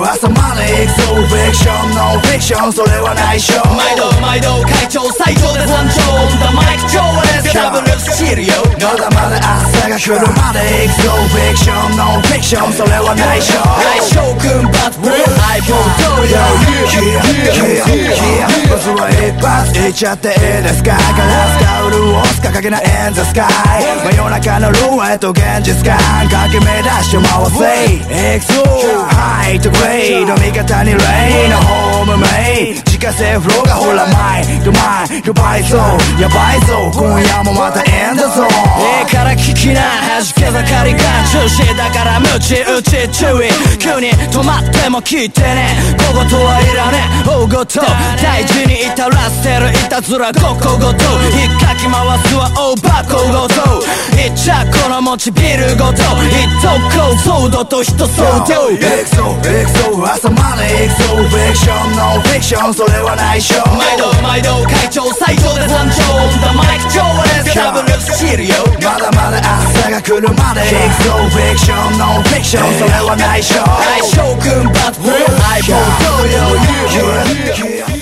朝まで行くぞフィクションノンフィクションそれは内緒毎度会長最長で山頂オンダマイク超ですダブルスチルよまだまだ朝が来るまで行くぞフィクションノンフィクションそれは内緒将軍バットボール iPhone 同様まずは一発いっちゃっていいですかガラスが潤す掲げな In the sky 真夜中のルーレット現実感かき目出して回せ XO ハイとグレード味方にレイのホームメイ自家製フローがほらマイドマイドバイゾーやばいぞ今夜もまた In the zone から聞きな弾け盛りが中止だからムチ打ち注意急に止まっても聞いてね小言はいらね大ごと大事に至らせてるいたずらごこごと引っかき回すは大箱ごといっちゃこの持ちビルごと一等こソードと人相当 XO 朝まで行くぞフィクションノンフィクションそれは内緒毎度会長最長で山頂オンダマイク超ですダブルスチルよまだまだ朝が来るまで行くぞフィクションノンフィクションそれは内緒将軍バットボール iPhone 同様